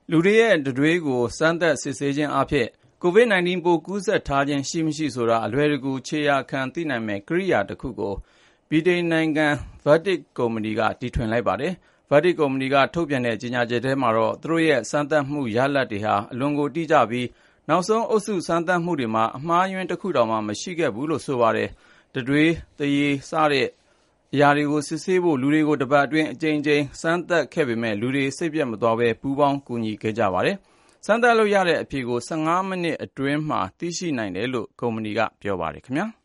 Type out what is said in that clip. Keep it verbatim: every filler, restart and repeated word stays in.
လူတွေရဲ့တံတွေးကိုစမ်းသပ်စစ်ဆေးခြင်းအားဖြင့် ကိုဗစ် ၁၉ ပိုးကူးစက်ထားခြင်းရှိမရှိဆိုတာအလွယ်တကူခြေရာခံသိနိုင်မယ့်ကိရိယာတစ်ခုကိုဗြိတိန်နိုင်ငံ Vatic ကုမ္ပဏီကတီထွင်လိုက်ပါတယ်။ Vatic ကုမ္ပဏီကထုတ်ပြန်တဲ့ကြေညာချက်ထဲမှာတော့သူတို့ရဲ့စမ်းသပ်မှုရလဒ်တွေဟာအလွန်ကိုတိကျပြီးနောက်ဆုံးအုပ်စုစမ်းသပ်မှုတွေမှာအမှားအယွင်းတစ်ခုတောင်မရှိခဲ့ဘူးလို့ဆိုပါတယ်။ တံတွေး၊သွားရည်စတဲ့အရာတွေကိုစစ်ဆေးဖို့လူတွေကိုတပတ်အတွင်းအကြိမ်ကြိမ်စမ်းသပ်ခဲ့ပေမယ့်လူတွေစိတ်ပျက်မသွားဘဲပူးပေါင်းကူညီခဲ့ကြပါတယ်။ စမ်းသပ်လို့ရတဲ့အဖြေကို ၁၅ မိနစ်အတွင်းမှာသိရှိနိုင်တယ်လို့ကုမ္ပဏီကပြောပါတယ်ခင်ဗျာ။